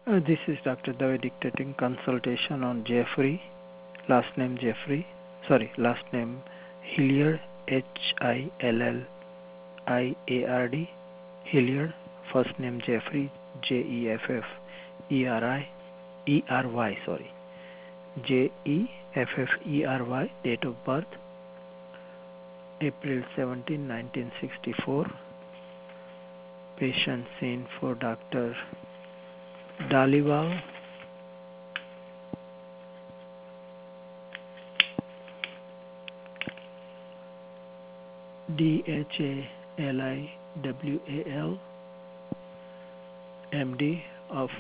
This is Dr. Dave dictating consultation on Jeffrey, last name Jeffrey, last name Hilliard, Hilliard, Hilliard, first name Jeffrey, Jefffery, date of birth, April 17, 1964. Patient seen for Dr. Dhaliwal, Dhaliwal, MD of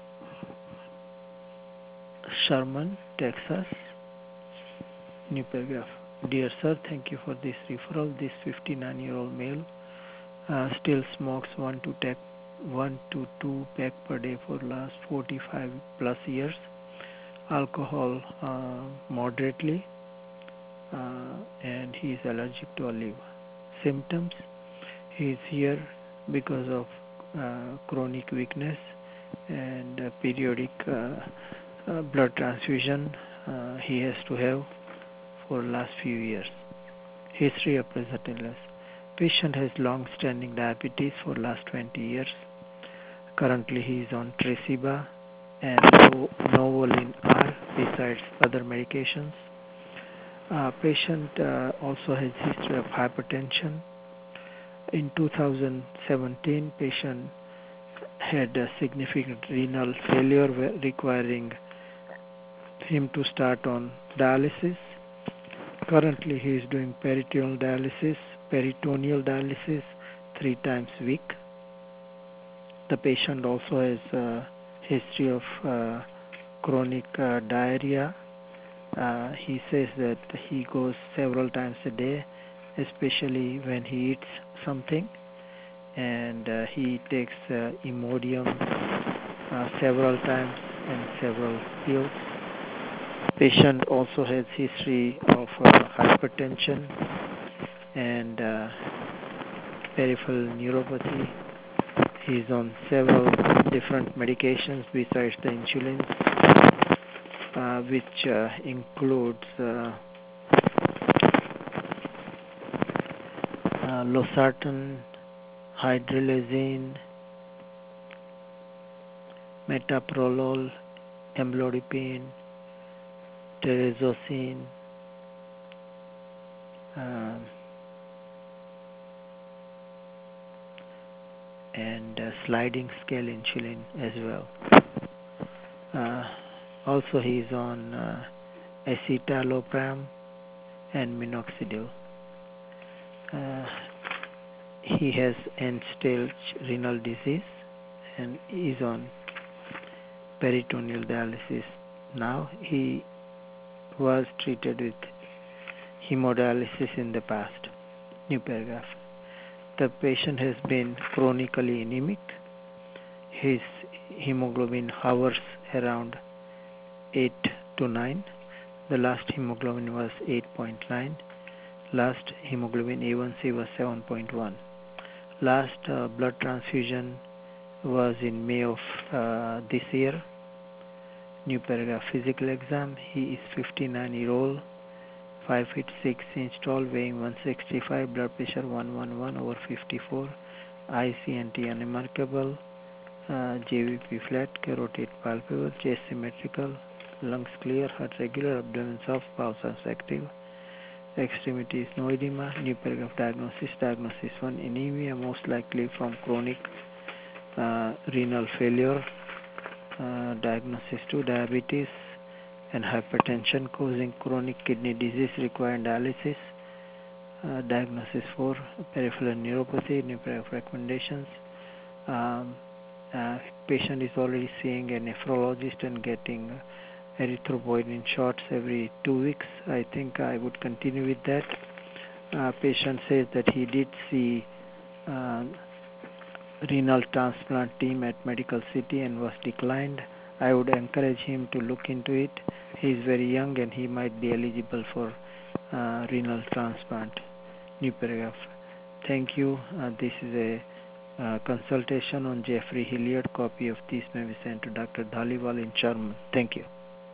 Sherman, Texas. New paragraph. Dear sir, thank you for this referral. This 59-year-old male still smokes 1 to 2 pack per day for last 45 plus years. Alcohol moderately, and he is allergic to olive. Symptoms: he is here because of chronic weakness and periodic blood transfusion he has to have for last few years. History of present illness: patient has long-standing diabetes for last 20 years. Currently he is on Tresiba and Novolin R besides other medications. Patient also has history of hypertension. In 2017, patient had a significant renal failure requiring him to start on dialysis. Currently, he is doing peritoneal dialysis 3 times a week. The patient also has a history of chronic diarrhea. He says that he goes several times a day, especially when he eats something, and he takes Imodium several times and several pills. Patient also has history of hypertension and peripheral neuropathy. He is on several different medications besides the insulin, which includes losartan, hydralazine, metoprolol, amlodipine, tazocine, and sliding scale insulin as well. Also, he is on escitalopram and minoxidil. He has end-stage renal disease and is on peritoneal dialysis. Now he was treated with hemodialysis in the past. New paragraph. The patient has been chronically anemic. His hemoglobin hovers around 8 to 9. The last hemoglobin was 8.9. Last hemoglobin A1C was 7.1. Last blood transfusion was in May of this year. New paragraph. Physical exam. He is 59-year-old, 5 feet 6 inch tall, weighing 165, blood pressure 111/54, IC&T unremarkable, JVP flat, carotid palpable, chest symmetrical, lungs clear, heart regular, abdomen soft, bowels active, extremities no edema. New paragraph. Diagnosis 1, anemia, most likely from chronic renal failure. Diagnosis 2, diabetes and hypertension causing chronic kidney disease requiring dialysis. Diagnosis 4, peripheral neuropathy. New paragraph. Recommendations. Patient is already seeing a nephrologist and getting erythropoietin shots every 2 weeks. I think I would continue with that. Patient says that he did see renal transplant team at Medical City and was declined. I would encourage him to look into it. He is very young and he might be eligible for renal transplant. New paragraph. Thank you. This is a Consultation on Jeffrey Hilliard. Copy of this may be sent to Dr. Dhaliwal in German. Thank you.